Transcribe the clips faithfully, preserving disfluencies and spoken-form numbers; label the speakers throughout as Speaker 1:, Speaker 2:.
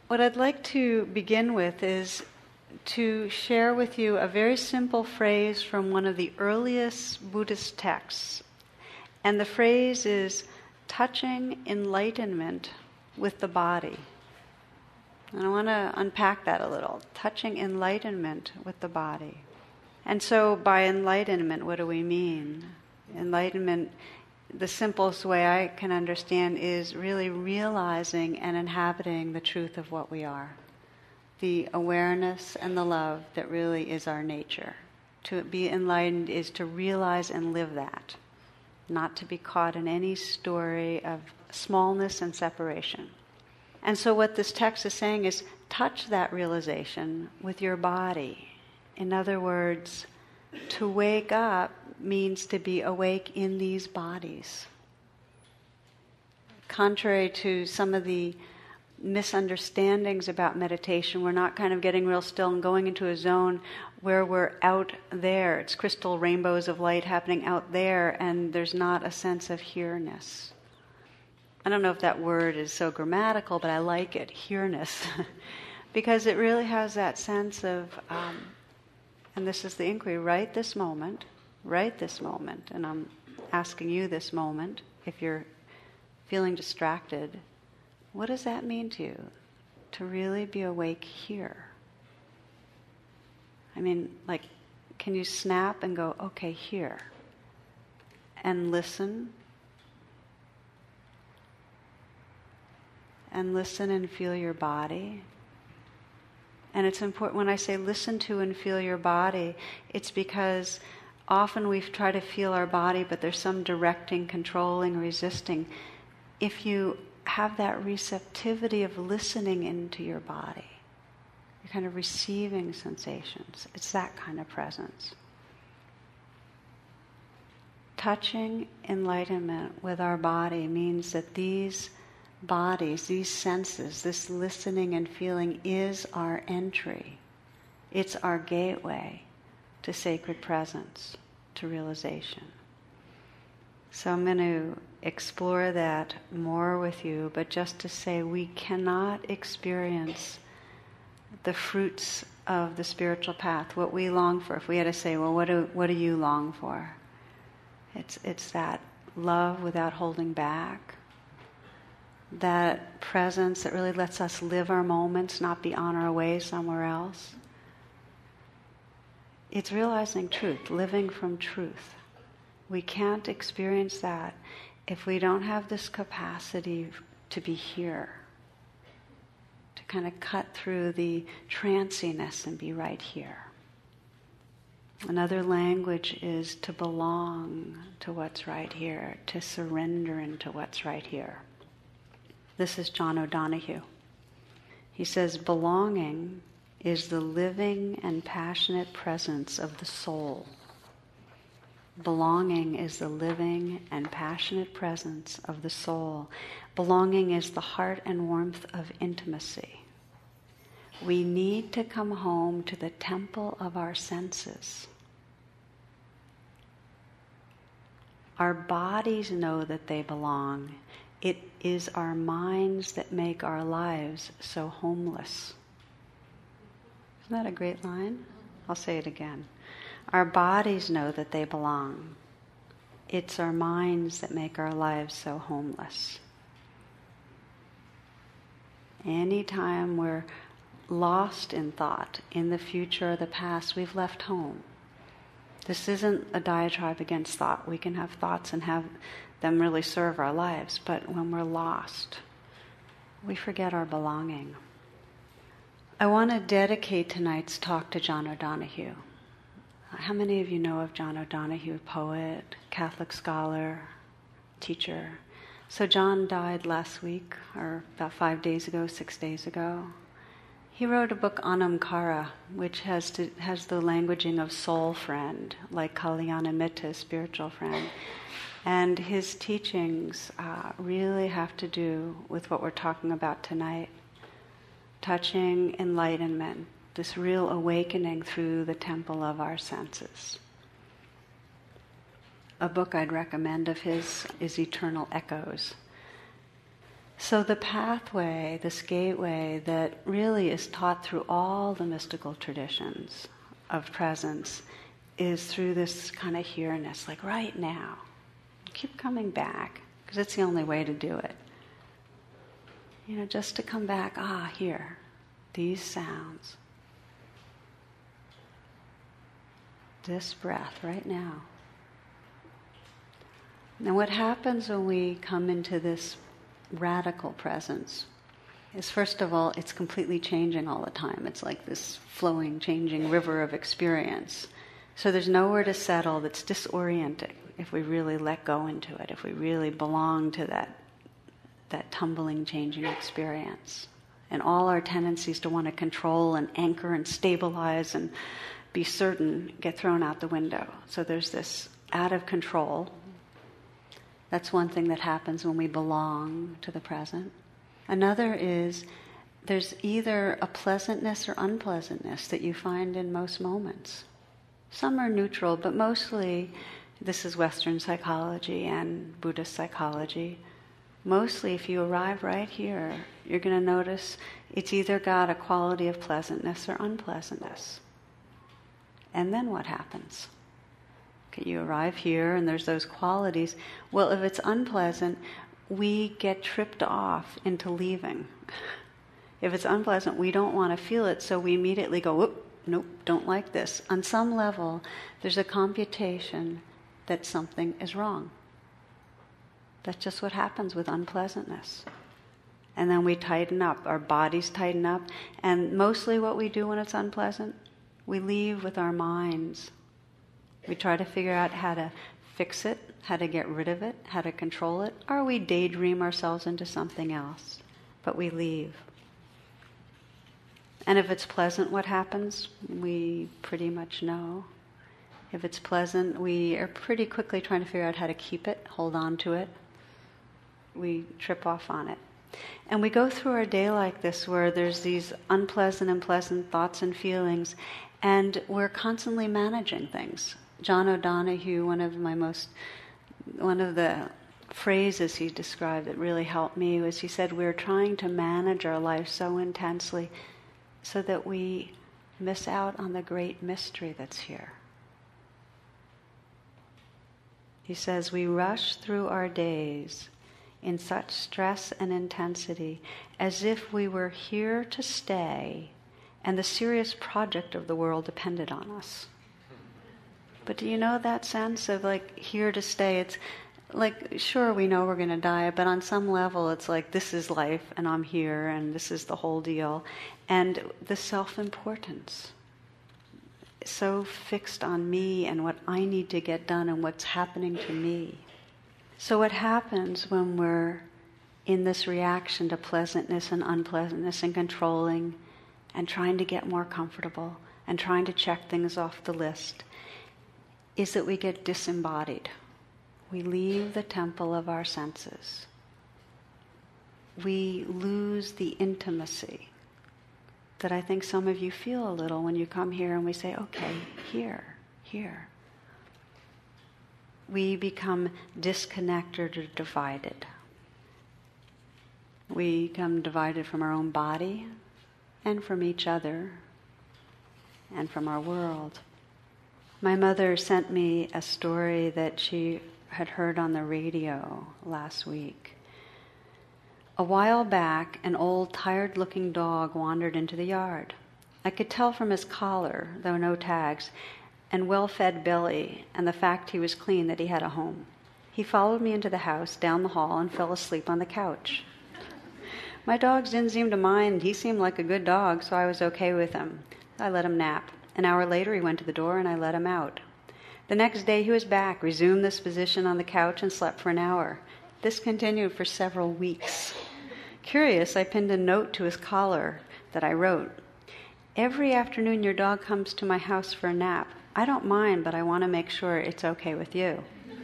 Speaker 1: What I'd like to begin with is to share with you a very simple phrase from one of the earliest Buddhist texts. And the phrase is touching enlightenment with the body. And I want to unpack that a little. Touching enlightenment with the body. And so by enlightenment, what do we mean? Enlightenment, the simplest way I can understand, is really realizing and inhabiting the truth of what we are. The awareness and the love that really is our nature. To be enlightened is to realize and live that. Not to be caught in any story of smallness and separation. And so what this text is saying is touch that realization with your body. In other words, to wake up means to be awake in these bodies. Contrary to some of the misunderstandings about meditation, we're not kind of getting real still and going into a zone where we're out there. It's crystal rainbows of light happening out there, and there's not a sense of here-ness. I don't know if that word is so grammatical, but I like it, here-ness, because it really has that sense of, um, and this is the inquiry, right this moment, right this moment, and I'm asking you this moment, if you're feeling distracted, what does that mean to you, to really be awake here? I mean, like, can you snap and go, okay, here, and listen? And listen and feel your body. And it's important, when I say listen to and feel your body, it's because often we try to feel our body, but there's some directing, controlling, resisting. If you have that receptivity of listening into your body, you're kind of receiving sensations. It's that kind of presence. Touching enlightenment with our body means that these bodies, these senses, this listening and feeling is our entry. It's our gateway to sacred presence, to realization. So I'm going to explore that more with you, but just to say we cannot experience the fruits of the spiritual path, what we long for. If we had to say, well, what do, what do you long for? It's, it's that love without holding back, that presence that really lets us live our moments, not be on our way somewhere else. It's realizing truth, living from truth. We can't experience that if we don't have this capacity to be here, to kind of cut through the tranciness and be right here. Another language is to belong to what's right here, to surrender into what's right here. This is John O'Donohue. He says, belonging is the living and passionate presence of the soul. Belonging is the living and passionate presence of the soul. Belonging is the heart and warmth of intimacy. We need to come home to the temple of our senses. Our bodies know that they belong. It is our minds that make our lives so homeless. Isn't that a great line? I'll say it again. Our bodies know that they belong. It's our minds that make our lives so homeless. Anytime we're lost in thought, in the future or the past, we've left home. This isn't a diatribe against thought. We can have thoughts and have them really serve our lives, but when we're lost, we forget our belonging. I want to dedicate tonight's talk to John O'Donohue. How many of you know of John O'Donohue, poet, Catholic scholar, teacher? So John died last week, or about five days ago, six days ago. He wrote a book, Anamkara, which has to, has the languaging of soul friend, like Kalyanamitta, spiritual friend. And his teachings uh, really have to do with what we're talking about tonight. Touching enlightenment, this real awakening through the temple of our senses. A book I'd recommend of his is Eternal Echoes. So the pathway, this gateway that really is taught through all the mystical traditions of presence is through this kind of here-ness, like right now. Keep coming back, because it's the only way to do it. You know, just to come back, ah, here, these sounds. This breath right now. Now what happens when we come into this radical presence is, first of all, it's completely changing all the time. It's like this flowing, changing river of experience. So there's nowhere to settle that's disorienting if we really let go into it, if we really belong to that, that tumbling, changing experience. And all our tendencies to want to control and anchor and stabilize and be certain get thrown out the window. So there's this out of control. That's one thing that happens when we belong to the present. Another is there's either a pleasantness or unpleasantness that you find in most moments. Some are neutral, but mostly, this is Western psychology and Buddhist psychology, mostly if you arrive right here, you're going to notice it's either got a quality of pleasantness or unpleasantness. And then what happens? Okay, you arrive here and there's those qualities. Well, if it's unpleasant, we get tripped off into leaving. If it's unpleasant, we don't want to feel it, so we immediately go, whoop, nope, don't like this. On some level, there's a computation that something is wrong. That's just what happens with unpleasantness. And then we tighten up, our bodies tighten up, and mostly what we do when it's unpleasant, we leave with our minds. We try to figure out how to fix it, how to get rid of it, how to control it, or we daydream ourselves into something else, but we leave. And if it's pleasant, what happens? We pretty much know. If it's pleasant, we are pretty quickly trying to figure out how to keep it, hold on to it. We trip off on it. And we go through our day like this, where there's these unpleasant and pleasant thoughts and feelings, and we're constantly managing things. John O'Donohue, one of my most, one of the phrases he described that really helped me was, he said, we're trying to manage our life so intensely so that we miss out on the great mystery that's here. He says, we rush through our days in such stress and intensity as if we were here to stay and the serious project of the world depended on us. But do you know that sense of like here to stay? It's like, sure, we know we're going to die, but on some level it's like, this is life and I'm here and this is the whole deal. And the self-importance, so fixed on me and what I need to get done and what's happening to me. So what happens when we're in this reaction to pleasantness and unpleasantness and controlling and trying to get more comfortable and trying to check things off the list is that we get disembodied. We leave the temple of our senses. We lose the intimacy that I think some of you feel a little when you come here and we say, okay, here, here. We become disconnected or divided. We become divided from our own body and from each other and from our world. My mother sent me a story that she had heard on the radio last week. A while back, an old, tired-looking dog wandered into the yard. I could tell from his collar, though no tags, and well-fed belly, and the fact he was clean that he had a home. He followed me into the house, down the hall, and fell asleep on the couch. My dogs didn't seem to mind. He seemed like a good dog, so I was okay with him. I let him nap. An hour later, he went to the door, and I let him out. The next day, he was back, resumed this position on the couch, and slept for an hour. This continued for several weeks. Curious, I pinned a note to his collar that I wrote. Every afternoon, your dog comes to my house for a nap. I don't mind, but I want to make sure it's okay with you.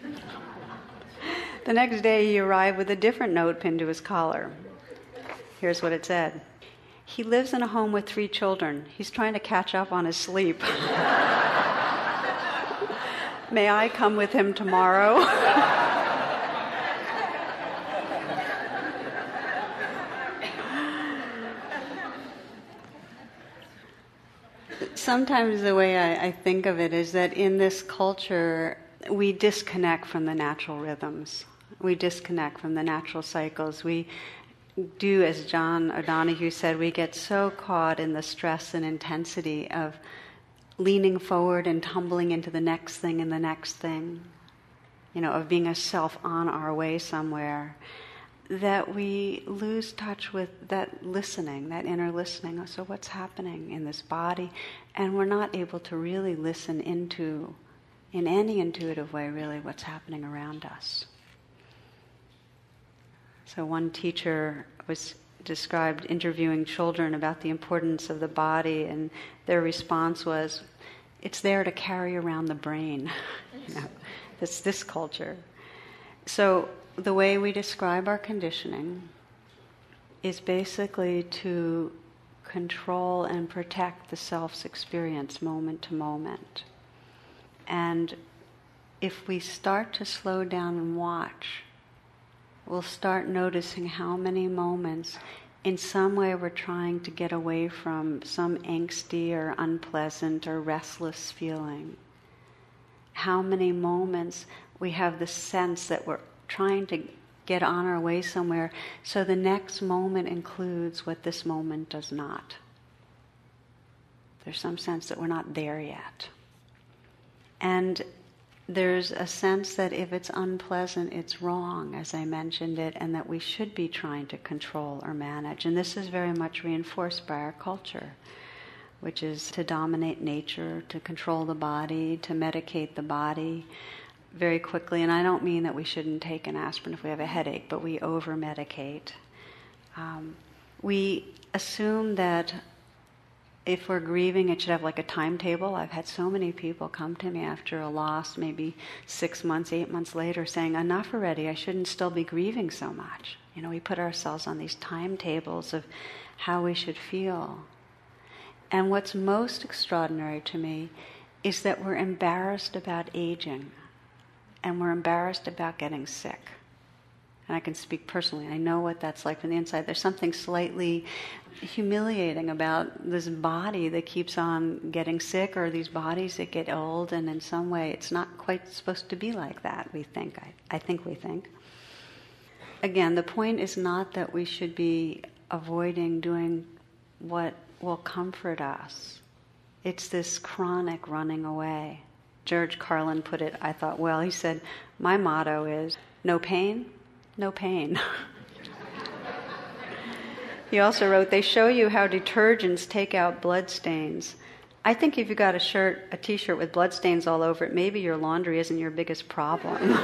Speaker 1: The next day, he arrived with a different note pinned to his collar. Here's what it said. He lives in a home with three children. He's trying to catch up on his sleep. May I come with him tomorrow? Sometimes the way I, I think of it is that in this culture, we disconnect from the natural rhythms. We disconnect from the natural cycles. We do, as John O'Donohue said, we get so caught in the stress and intensity of leaning forward and tumbling into the next thing and the next thing, you know, of being a self on our way somewhere, that we lose touch with that listening, that inner listening. So what's happening in this body? And we're not able to really listen into, in any intuitive way, really what's happening around us. So one teacher was described interviewing children about the importance of the body, and their response was, it's there to carry around the brain. You know, that's this culture. So the way we describe our conditioning is basically to control and protect the self's experience moment to moment. And if we start to slow down and watch, we'll start noticing how many moments in some way we're trying to get away from some angsty or unpleasant or restless feeling. How many moments we have the sense that we're trying to get on our way somewhere, so the next moment includes what this moment does not. There's some sense that we're not there yet. And there's a sense that if it's unpleasant, it's wrong, as I mentioned it, and that we should be trying to control or manage. And this is very much reinforced by our culture, which is to dominate nature, to control the body, to medicate the body very quickly. And I don't mean that we shouldn't take an aspirin if we have a headache, but we over-medicate. Um, we assume that if we're grieving, it should have like a timetable. I've had so many people come to me after a loss, maybe six months, eight months later, saying, enough already, I shouldn't still be grieving so much. You know, we put ourselves on these timetables of how we should feel. And what's most extraordinary to me is that we're embarrassed about aging, and we're embarrassed about getting sick. And I can speak personally. I know what that's like from the inside. There's something slightly humiliating about this body that keeps on getting sick, or these bodies that get old, and in some way it's not quite supposed to be like that, we think. I, I think we think. Again, the point is not that we should be avoiding doing what will comfort us. It's this chronic running away. George Carlin put it, I thought, well, he said, my motto is, no pain, no pain. He also wrote, they show you how detergents take out blood stains. I think if you got a shirt, a t-shirt with blood stains all over it, maybe your laundry isn't your biggest problem.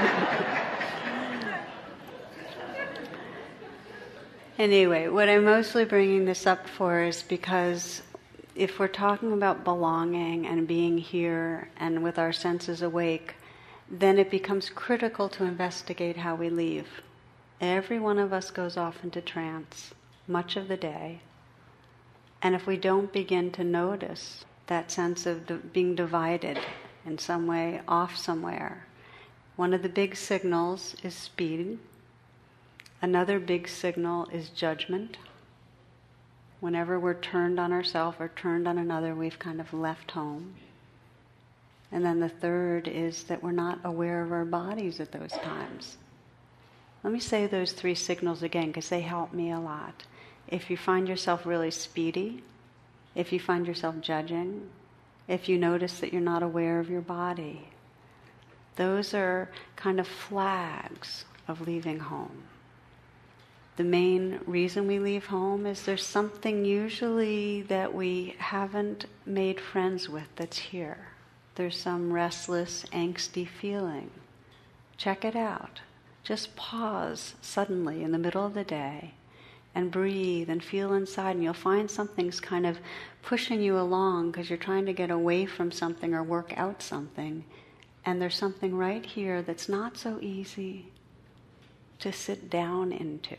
Speaker 1: Anyway, what I'm mostly bringing this up for is because if we're talking about belonging and being here and with our senses awake, then it becomes critical to investigate how we leave. Every one of us goes off into trance much of the day. And if we don't begin to notice that sense of di- being divided in some way, off somewhere, one of the big signals is speed. Another big signal is judgment. Whenever we're turned on ourselves or turned on another, we've kind of left home. And then the third is that we're not aware of our bodies at those times. Let me say those three signals again, because they help me a lot. If you find yourself really speedy, if you find yourself judging, if you notice that you're not aware of your body, those are kind of flags of leaving home. The main reason we leave home is there's something usually that we haven't made friends with that's here. There's some restless, angsty feeling. Check it out. Just pause suddenly in the middle of the day and breathe and feel inside, and you'll find something's kind of pushing you along because you're trying to get away from something or work out something. And there's something right here that's not so easy to sit down into.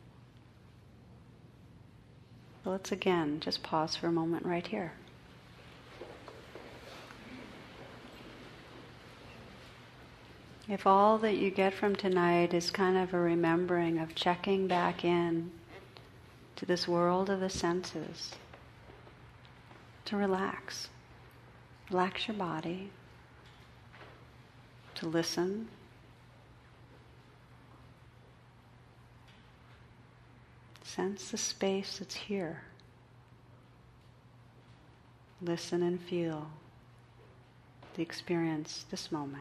Speaker 1: So let's again just pause for a moment right here. If all that you get from tonight is kind of a remembering of checking back in to this world of the senses, to relax. Relax your body, to listen. Sense the space that's here. Listen and feel the experience this moment.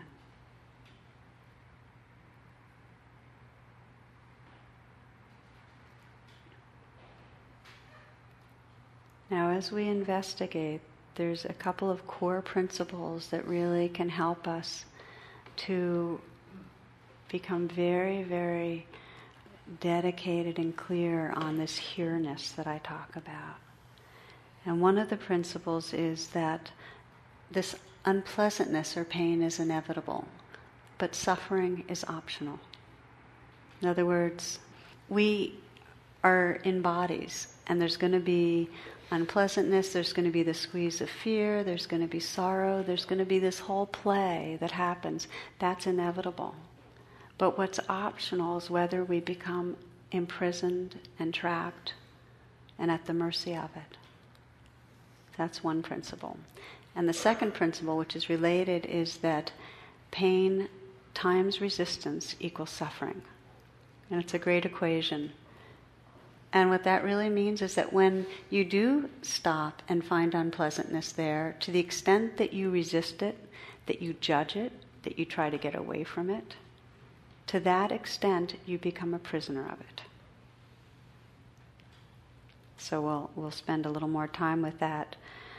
Speaker 1: Now, as we investigate, there's a couple of core principles that really can help us to become very, very dedicated and clear on this here-ness that I talk about. And one of the principles is that this unpleasantness or pain is inevitable, but suffering is optional. In other words, we are in bodies, and there's going to be unpleasantness, there's going to be the squeeze of fear, there's going to be sorrow, there's going to be this whole play that happens. That's inevitable. But what's optional is whether we become imprisoned and trapped and at the mercy of it. That's one principle. And the second principle, which is related, is that pain times resistance equals suffering. And it's a great equation. And what that really means is that when you do stop and find unpleasantness there, to the extent that you resist it, that you judge it, that you try to get away from it, to that extent you become a prisoner of it. So we'll we'll spend a little more time with that.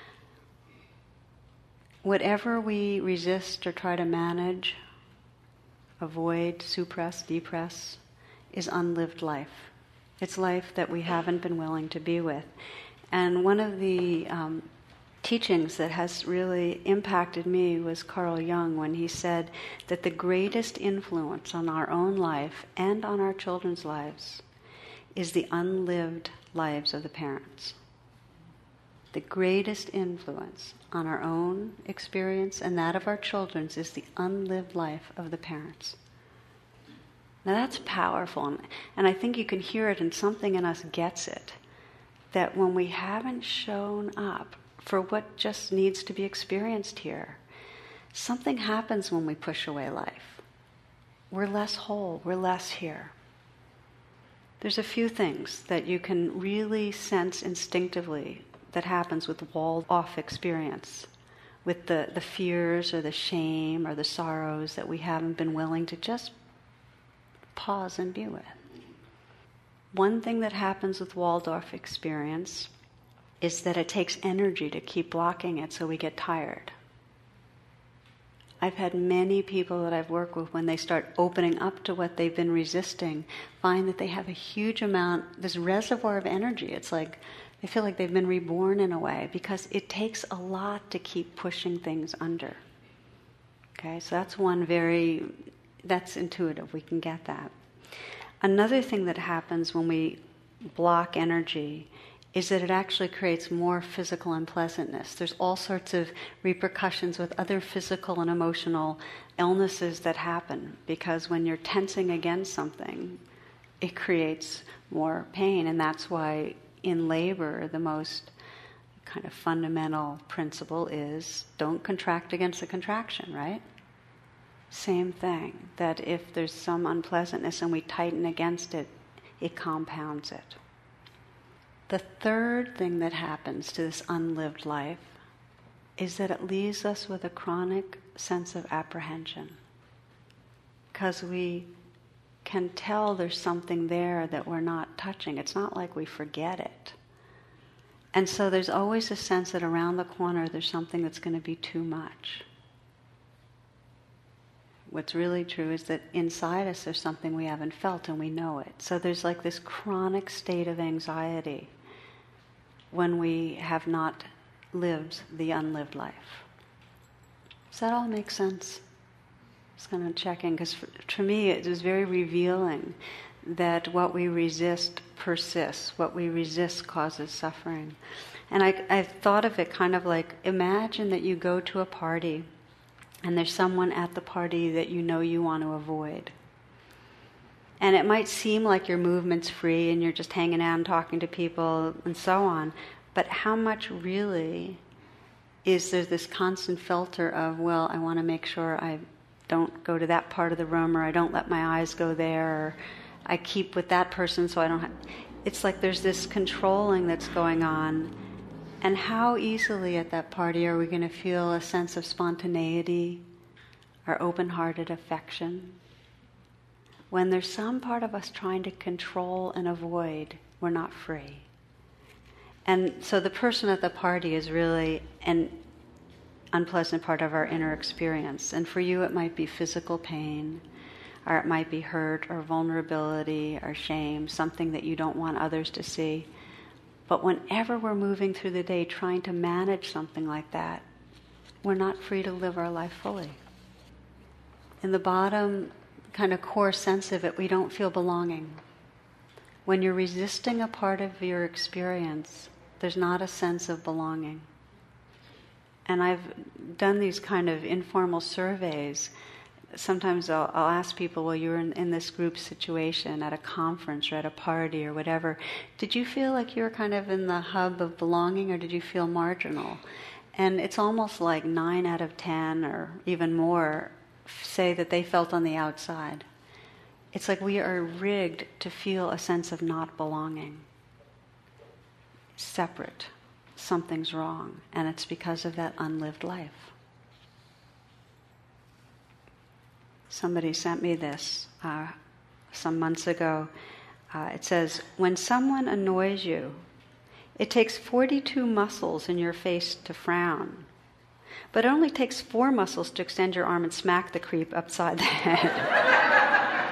Speaker 1: Whatever we resist or try to manage, avoid, suppress, depress, is unlived life. It's life that we haven't been willing to be with. And one of the um, teachings that has really impacted me was Carl Jung, when he said that the greatest influence on our own life and on our children's lives is the unlived lives of the parents. The greatest influence on our own experience and that of our children's is the unlived life of the parents. Now that's powerful, and I think you can hear it, and something in us gets it, that when we haven't shown up for what just needs to be experienced here, something happens when we push away life. We're less whole, we're less here. There's a few things that you can really sense instinctively that happens with walled-off experience, with the, the fears or the shame or the sorrows that we haven't been willing to just pause and be with. One thing that happens with Waldorf experience is that it takes energy to keep blocking it, so we get tired. I've had many people that I've worked with, when they start opening up to what they've been resisting, find that they have a huge amount, this reservoir of energy. It's like they feel like they've been reborn in a way, because it takes a lot to keep pushing things under. Okay, so that's one very, that's intuitive, we can get that. Another thing that happens when we block energy is that it actually creates more physical unpleasantness. There's all sorts of repercussions with other physical and emotional illnesses that happen, because when you're tensing against something, it creates more pain. And that's why in labor, the most kind of fundamental principle is don't contract against the contraction, right? Same thing, that if there's some unpleasantness and we tighten against it, it compounds it. The third thing that happens to this unlived life is that it leaves us with a chronic sense of apprehension, because we can tell there's something there that we're not touching. It's not like we forget it. And so there's always a sense that around the corner there's something that's going to be too much. What's really true is that inside us there's something we haven't felt, and we know it. So there's like this chronic state of anxiety when we have not lived the unlived life. Does that all make sense? Just kind of checking, because for, for me it was very revealing that what we resist persists. What we resist causes suffering. And I, I've thought of it kind of like, imagine that you go to a party and there's someone at the party that you know you want to avoid. And it might seem like your movement's free and you're just hanging out and talking to people and so on, but how much really is there's this constant filter of, well, I want to make sure I don't go to that part of the room, or I don't let my eyes go there, or I keep with that person so I don't have... It's like there's this controlling that's going on. And how easily at that party are we going to feel a sense of spontaneity or open-hearted affection? When there's some part of us trying to control and avoid, we're not free. And so the person at the party is really an unpleasant part of our inner experience. And for you, it might be physical pain, or it might be hurt, or vulnerability, or shame, something that you don't want others to see. But whenever we're moving through the day trying to manage something like that, we're not free to live our life fully. In the bottom kind of core sense of it, we don't feel belonging. When you're resisting a part of your experience, there's not a sense of belonging. And I've done these kind of informal surveys. Sometimes I'll, I'll ask people, well, you were in, in this group situation at a conference or at a party or whatever. Did you feel like you were kind of in the hub of belonging, or did you feel marginal? And it's almost like nine out of ten or even more say that they felt on the outside. It's like we are rigged to feel a sense of not belonging. Separate. Something's wrong. And it's because of that unlived life. Somebody sent me this uh, some months ago. Uh, it says, when someone annoys you, it takes forty-two muscles in your face to frown, but it only takes four muscles to extend your arm and smack the creep upside the head.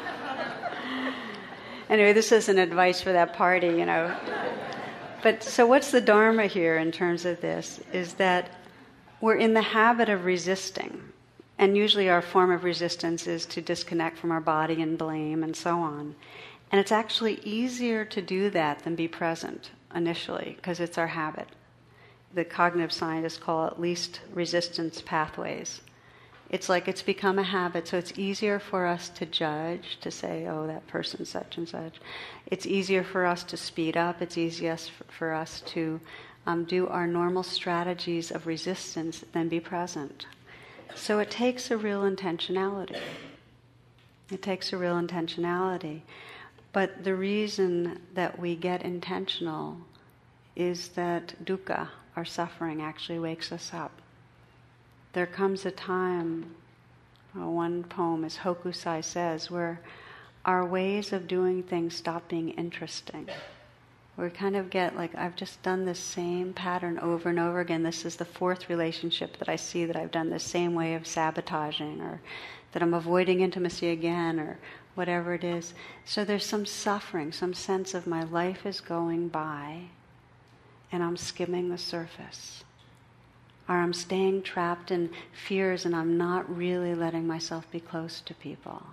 Speaker 1: Anyway, this isn't advice for that party, you know. But so what's the Dharma here in terms of this is that we're in the habit of resisting. And usually our form of resistance is to disconnect from our body and blame and so on. And it's actually easier to do that than be present initially, because it's our habit. The cognitive scientists call it least resistance pathways. It's like it's become a habit, so it's easier for us to judge, to say, oh, that person's such and such. It's easier for us to speed up. It's easiest for us to um, do our normal strategies of resistance than be present. So it takes a real intentionality. It takes a real intentionality. But the reason that we get intentional is that dukkha, our suffering, actually wakes us up. There comes a time, uh, one poem, as Hokusai says, where our ways of doing things stop being interesting. We kind of get like, I've just done this same pattern over and over again. This is the fourth relationship that I see that I've done the same way of sabotaging, or that I'm avoiding intimacy again, or whatever it is. So there's some suffering, some sense of my life is going by and I'm skimming the surface. Or I'm staying trapped in fears and I'm not really letting myself be close to people.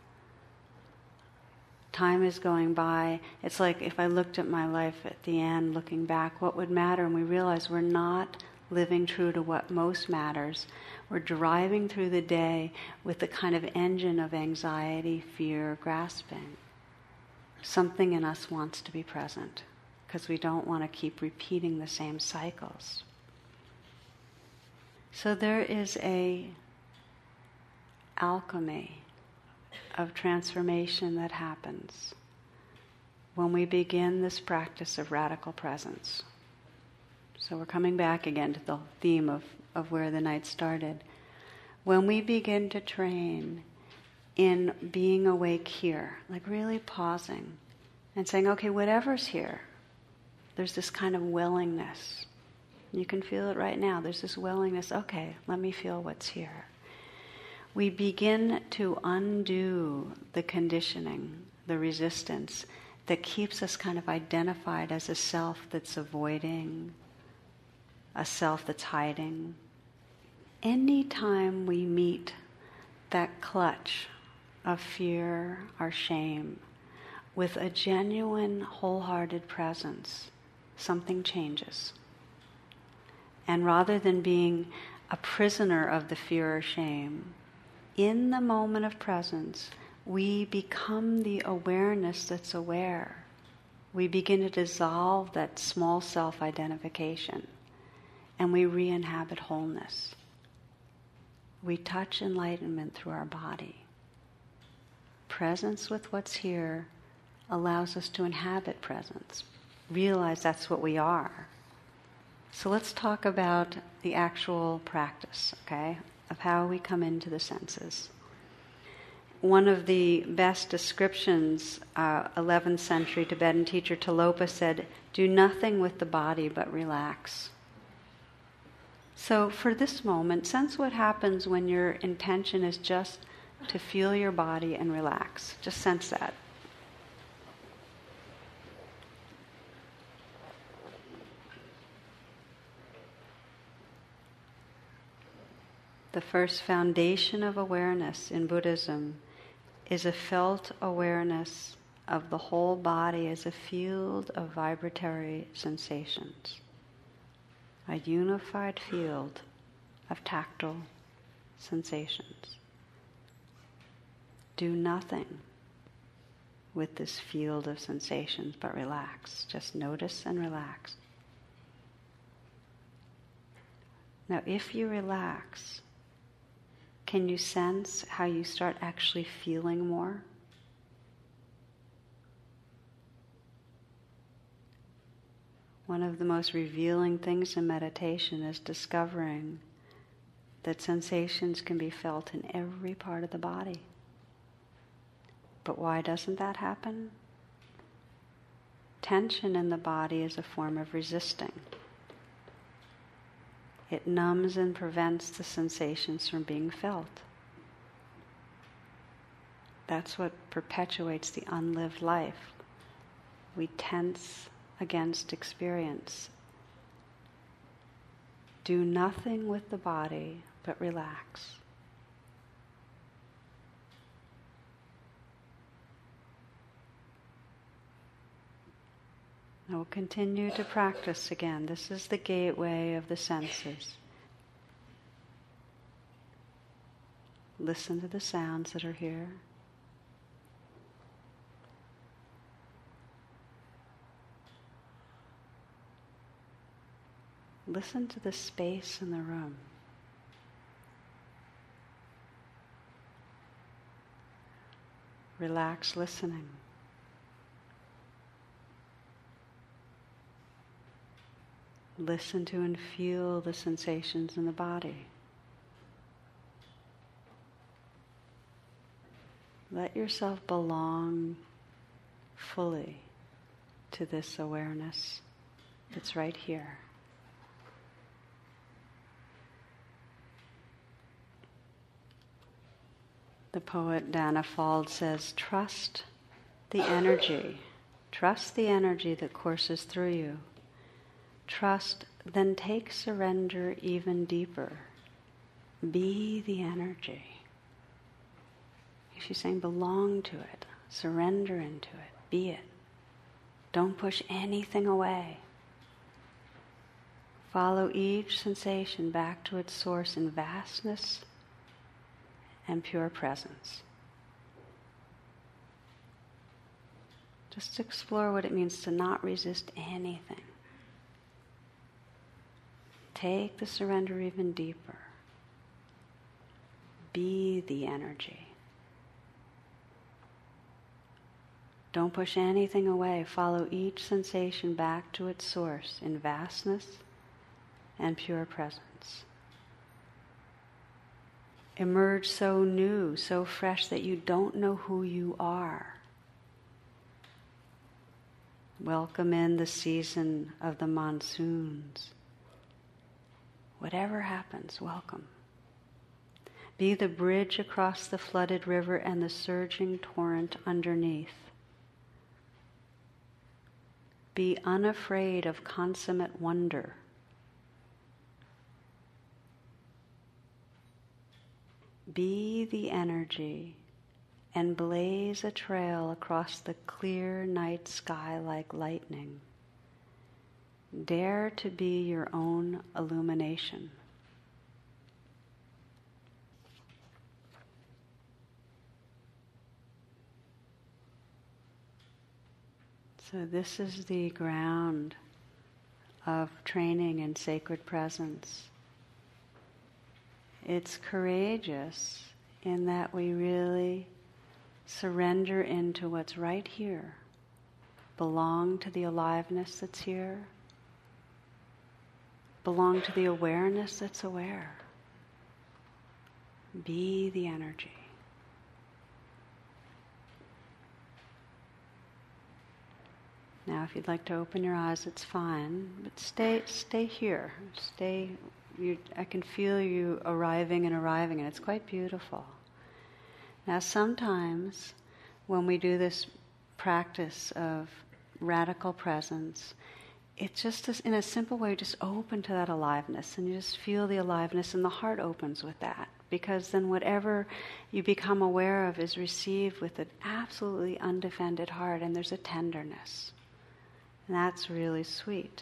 Speaker 1: Time is going by. It's like if I looked at my life at the end, looking back, what would matter? And we realize we're not living true to what most matters. We're driving through the day with the kind of engine of anxiety, fear, grasping. Something in us wants to be present because we don't want to keep repeating the same cycles. So there is a alchemy of transformation that happens when we begin this practice of radical presence. So we're coming back again to the theme of, of where the night started. When we begin to train in being awake here, like really pausing and saying, okay, whatever's here, there's this kind of willingness. You can feel it right now. There's this willingness, okay, let me feel what's here. We begin to undo the conditioning, the resistance that keeps us kind of identified as a self that's avoiding, a self that's hiding. Anytime we meet that clutch of fear or shame with a genuine, wholehearted presence, something changes. And rather than being a prisoner of the fear or shame, in the moment of presence, we become the awareness that's aware. We begin to dissolve that small self-identification. and we re-inhabit wholeness. We touch enlightenment through our body. Presence with what's here allows us to inhabit presence. Realize that's what we are. So let's talk about the actual practice, okay, of how we come into the senses. One of the best descriptions, uh, eleventh century Tibetan teacher Tilopa said, "Do nothing with the body but relax." So for this moment, sense what happens when your intention is just to feel your body and relax. Just sense that. The first foundation of awareness in Buddhism is a felt awareness of the whole body as a field of vibratory sensations, a unified field of tactile sensations. Do nothing with this field of sensations but relax. Just notice and relax. Now, if you relax, can you sense how you start actually feeling more? One of the most revealing things in meditation is discovering that sensations can be felt in every part of the body. But why doesn't that happen? Tension in the body is a form of resisting. It numbs and prevents the sensations from being felt. That's what perpetuates the unlived life. We tense against experience. Do nothing with the body but relax. I will continue to practice again. This is the gateway of the senses. Listen to the sounds that are here. Listen to the space in the room. Relax listening. Listen to and feel the sensations in the body. Let yourself belong fully to this awareness that's right here. The poet Dana Fald says, trust the energy. Trust the energy that courses through you. Trust, then take surrender even deeper. Be the energy. She's saying belong to it. Surrender into it. Be it. Don't push anything away. Follow each sensation back to its source in vastness and pure presence. Just explore what it means to not resist anything. Take the surrender even deeper. Be the energy. Don't push anything away. Follow each sensation back to its source in vastness and pure presence. Emerge so new, so fresh that you don't know who you are. Welcome in the season of the monsoons. Whatever happens, welcome. Be the bridge across the flooded river and the surging torrent underneath. Be unafraid of consummate wonder. Be the energy and blaze a trail across the clear night sky like lightning. Dare to be your own illumination. So this is the ground of training in sacred presence. It's courageous in that we really surrender into what's right here, belong to the aliveness that's here, belong to the awareness that's aware. Be the energy. Now, if you'd like to open your eyes, it's fine, but stay, stay here. Stay. You, I can feel you arriving and arriving, and it's quite beautiful. Now, sometimes when we do this practice of radical presence, it's just this, in a simple way, just open to that aliveness, and you just feel the aliveness, and the heart opens with that. Because then whatever you become aware of is received with an absolutely undefended heart, and there's a tenderness. And that's really sweet.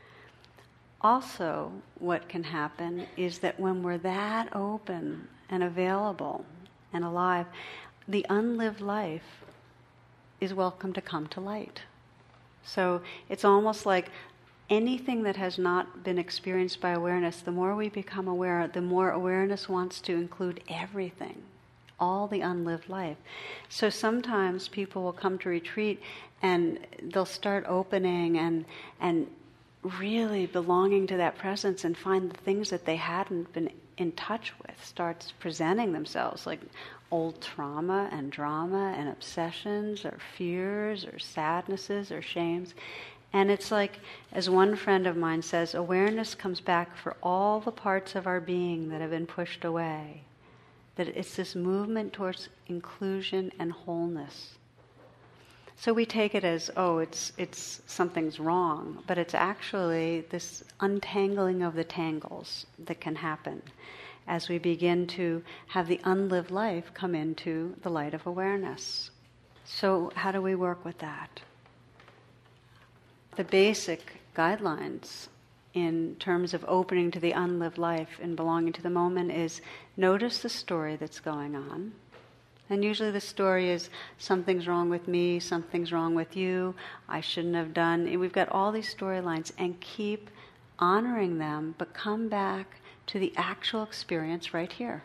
Speaker 1: Also, what can happen is that when we're that open and available and alive, the unlived life is welcome to come to light. So it's almost like anything that has not been experienced by awareness, the more we become aware, the more awareness wants to include everything, all the unlived life. So sometimes people will come to retreat and they'll start opening and and really belonging to that presence and find the things that they hadn't been in touch with starts presenting themselves, like old trauma and drama and obsessions or fears or sadnesses or shames. And it's like, as one friend of mine says, awareness comes back for all the parts of our being that have been pushed away. That it's this movement towards inclusion and wholeness. So we take it as, oh, it's it's something's wrong, but it's actually this untangling of the tangles that can happen as we begin to have the unlived life come into the light of awareness. So how do we work with that? The basic guidelines in terms of opening to the unlived life and belonging to the moment is notice the story that's going on. And usually the story is something's wrong with me, something's wrong with you, I shouldn't have done. And we've got all these storylines, and keep honoring them, but come back to the actual experience right here.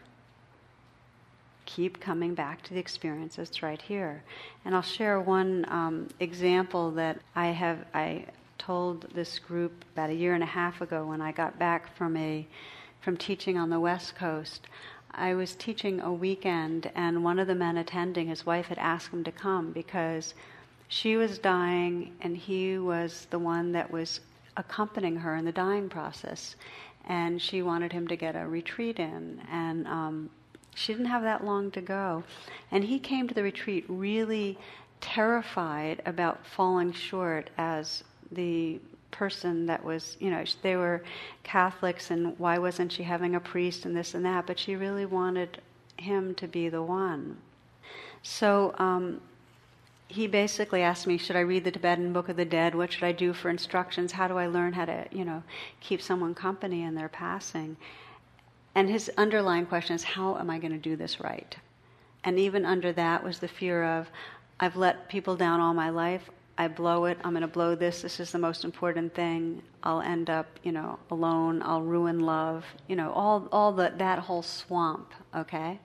Speaker 1: Keep coming back to the experience that's right here. And I'll share one um, example that I have. I told this group about a year and a half ago when I got back from a from teaching on the West Coast. I was teaching a weekend, and one of the men attending, his wife had asked him to come because she was dying, and he was the one that was accompanying her in the dying process. And she wanted him to get a retreat in, and um, she didn't have that long to go. And he came to the retreat really terrified about falling short as the person that was, you know, they were Catholics, and why wasn't she having a priest and this and that, but she really wanted him to be the one. So um, he basically asked me, should I read the Tibetan Book of the Dead? What should I do for instructions? How do I learn how to, you know, keep someone company in their passing? And his underlying question is, how am I going to do this right? And even under that was the fear of, I've let people down all my life, I blow it, I'm going to blow this, this is the most important thing, I'll end up, you know, alone, I'll ruin love, you know, all all the, that whole swamp, okay?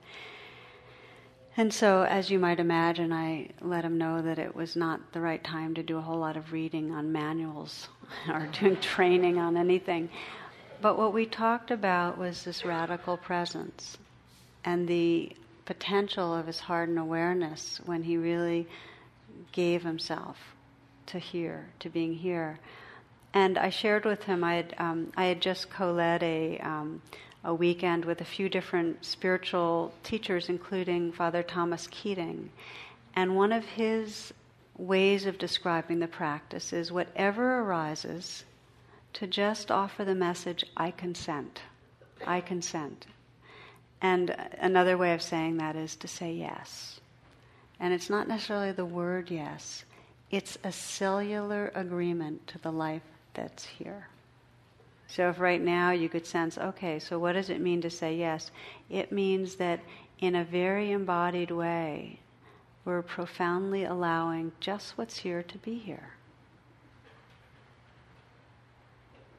Speaker 1: And so, as you might imagine, I let him know that it was not the right time to do a whole lot of reading on manuals or doing training on anything. But what we talked about was this radical presence and the potential of his heart and awareness when he really gave himself to here, to being here. And I shared with him, I had, um, I had just co-led a, um, a weekend with a few different spiritual teachers, including Father Thomas Keating. And one of his ways of describing the practice is whatever arises, to just offer the message, I consent. I consent. And another way of saying that is to say yes. And it's not necessarily the word yes. It's a cellular agreement to the life that's here. So if right now you could sense, okay, so what does it mean to say yes? It means that in a very embodied way, we're profoundly allowing just what's here to be here.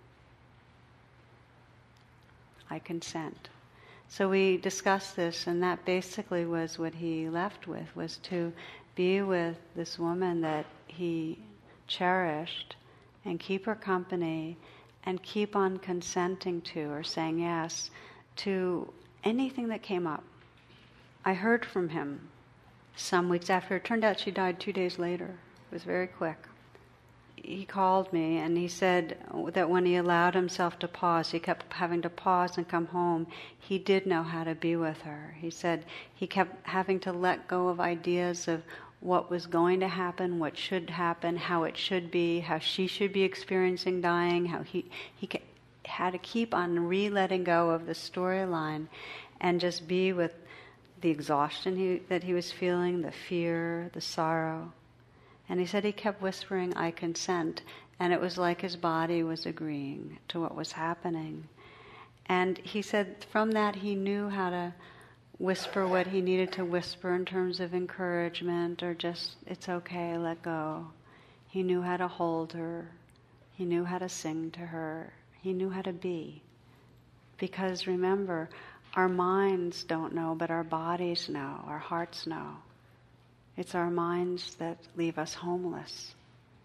Speaker 1: I consent. So we discussed this, and that basically was what he left with, was to be with this woman that he cherished and keep her company and keep on consenting to or saying yes to anything that came up. I heard from him some weeks after. It turned out she died two days later. It was very quick. He called me and he said that when he allowed himself to pause, he kept having to pause and come home, he did know how to be with her. He said he kept having to let go of ideas of what was going to happen, what should happen, how it should be, how she should be experiencing dying, how he, he had to keep on re-letting go of the storyline and just be with the exhaustion he, that he was feeling, the fear, the sorrow. And he said he kept whispering, I consent, and it was like his body was agreeing to what was happening. And he said from that he knew how to whisper what he needed to whisper in terms of encouragement or just, it's okay, let go. He knew how to hold her. He knew how to sing to her. He knew how to be. Because remember, our minds don't know, but our bodies know, our hearts know. It's our minds that leave us homeless.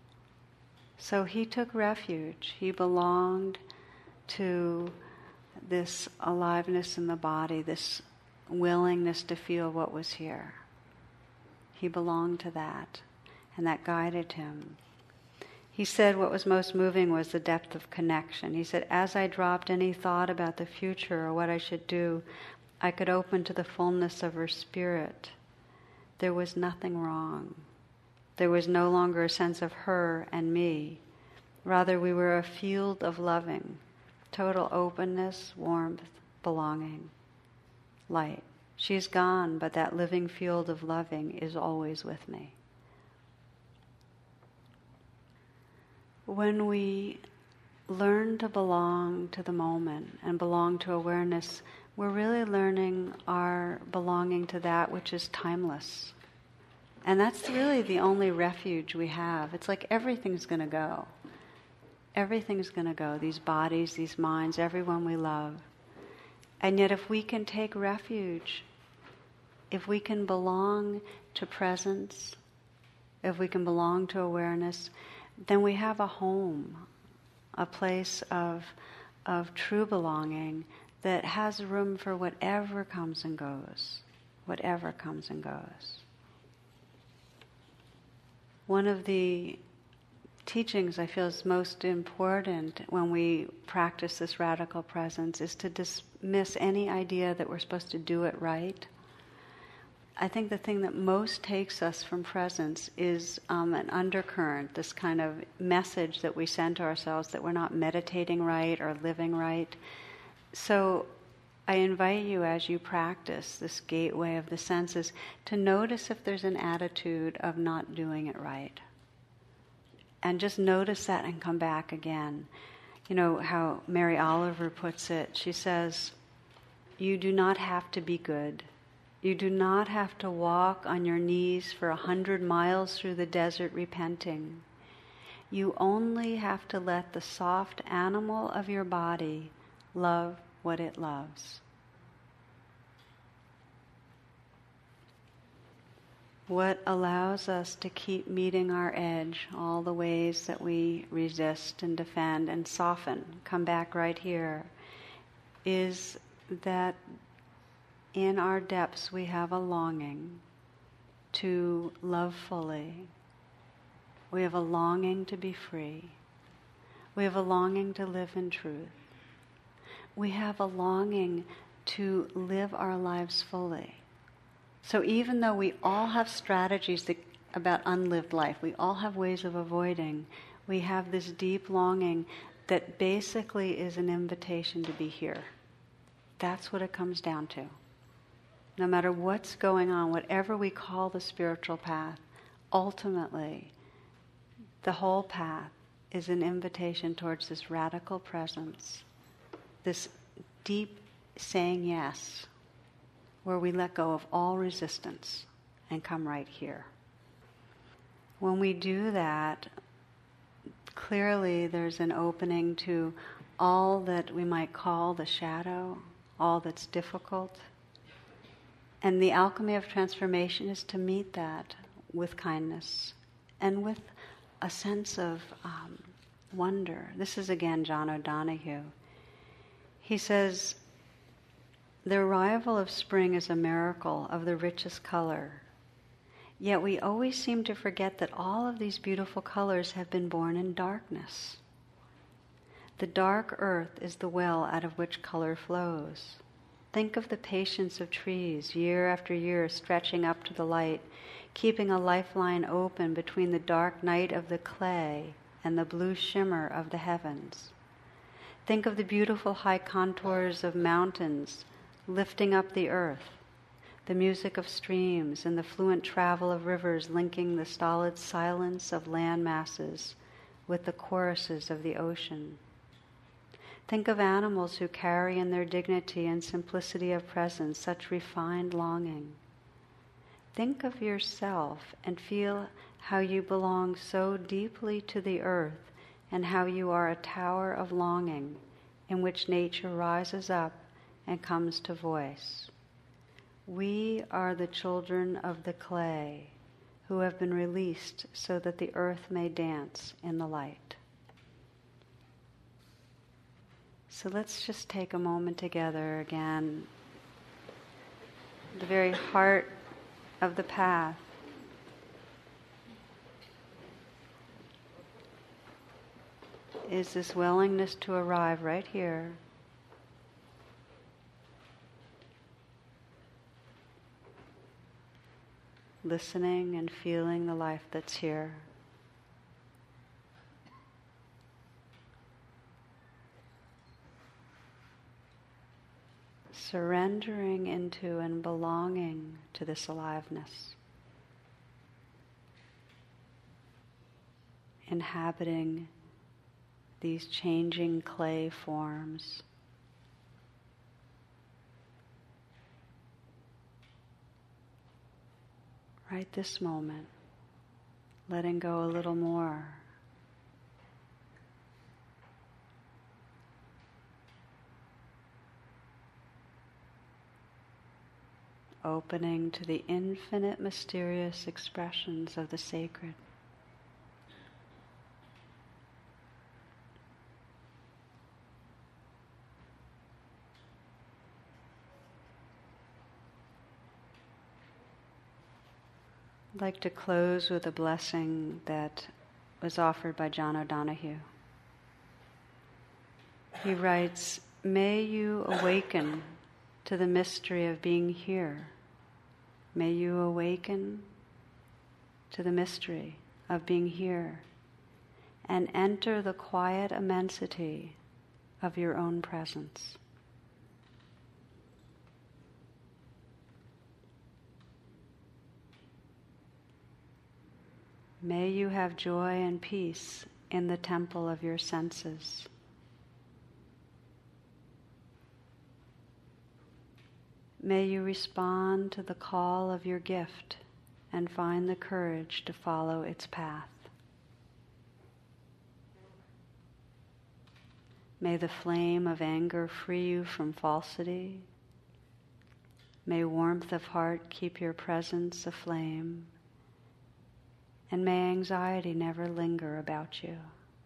Speaker 1: So he took refuge. He belonged to this aliveness in the body, this willingness to feel what was here. He belonged to that, and that guided him. He said what was most moving was the depth of connection. He said, as I dropped any thought about the future or what I should do, I could open to the fullness of her spirit. There was nothing wrong. There was no longer a sense of her and me. Rather, we were a field of loving, total openness, warmth, belonging, light. She's gone, but that living field of loving is always with me. When we learn to belong to the moment and belong to awareness, we're really learning our belonging to that which is timeless. And that's really the only refuge we have. It's like everything's going to go. Everything's going to go. These bodies, these minds, everyone we love. And yet if we can take refuge, if we can belong to presence, if we can belong to awareness, then we have a home, a place of, of true belonging that has room for whatever comes and goes, whatever comes and goes. One of the teachings I feel is most important when we practice this radical presence is to dismiss any idea that we're supposed to do it right. I think the thing that most takes us from presence is um, an undercurrent, this kind of message that we send to ourselves that we're not meditating right or living right. So I invite you as you practice this gateway of the senses to notice if there's an attitude of not doing it right. And just notice that and come back again. You know how Mary Oliver puts it, she says, you do not have to be good. You do not have to walk on your knees for a hundred miles through the desert repenting. You only have to let the soft animal of your body love what it loves. What allows us to keep meeting our edge, all the ways that we resist and defend and soften, come back right here, is that in our depths we have a longing to love fully. We have a longing to be free. We have a longing to live in truth. We have a longing to live our lives fully. So even though we all have strategies that, about unlived life, we all have ways of avoiding, we have this deep longing that basically is an invitation to be here. That's what it comes down to. No matter what's going on, whatever we call the spiritual path, ultimately, the whole path is an invitation towards this radical presence, this deep saying yes, where we let go of all resistance and come right here. When we do that, clearly there's an opening to all that we might call the shadow, all that's difficult. And the alchemy of transformation is to meet that with kindness and with a sense of um, wonder. This is again John O'Donohue. He says, the arrival of spring is a miracle of the richest color. Yet we always seem to forget that all of these beautiful colors have been born in darkness. The dark earth is the well out of which color flows. Think of the patience of trees, year after year stretching up to the light, keeping a lifeline open between the dark night of the clay and the blue shimmer of the heavens. Think of the beautiful high contours of mountains lifting up the earth, the music of streams and the fluent travel of rivers linking the stolid silence of land masses with the choruses of the ocean. Think of animals who carry in their dignity and simplicity of presence such refined longing. Think of yourself and feel how you belong so deeply to the earth and how you are a tower of longing in which nature rises up and comes to voice. We are the children of the clay who have been released so that the earth may dance in the light. So let's just take a moment together again. The very heart of the path. Is this willingness to arrive right here. Listening and feeling the life that's here. Surrendering into and belonging to this aliveness. Inhabiting these changing clay forms. Right this moment, letting go a little more. Opening to the infinite mysterious expressions of the sacred. I'd like to close with a blessing that was offered by John O'Donohue. He writes, "May you awaken to the mystery of being here. May you awaken to the mystery of being here and enter the quiet immensity of your own presence." May you have joy and peace in the temple of your senses. May you respond to the call of your gift and find the courage to follow its path. May the flame of anger free you from falsity. May warmth of heart keep your presence aflame. And may anxiety never linger about you.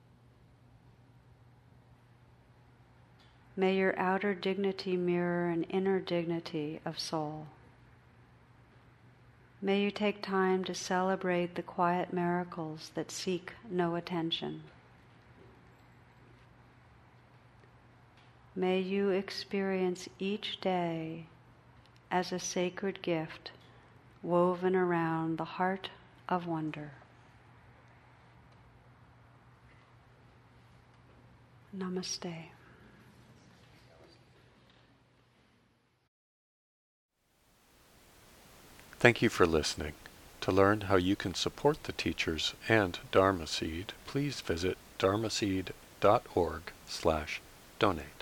Speaker 1: May your outer dignity mirror an inner dignity of soul. May you take time to celebrate the quiet miracles that seek no attention. May you experience each day as a sacred gift woven around the heart of wonder. Namaste.
Speaker 2: Thank you for listening. To learn how you can support the teachers and Dharma Seed, please visit dharmaseed dot org slash donate.